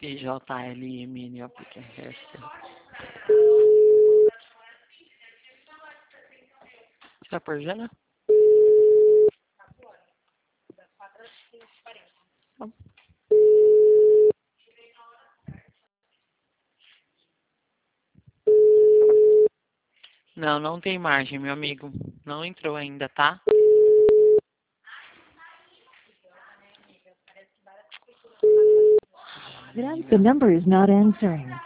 JLMN Application. Tá por Jana? Não, não tem margem, meu amigo. Não entrou ainda, tá? The number is not answering.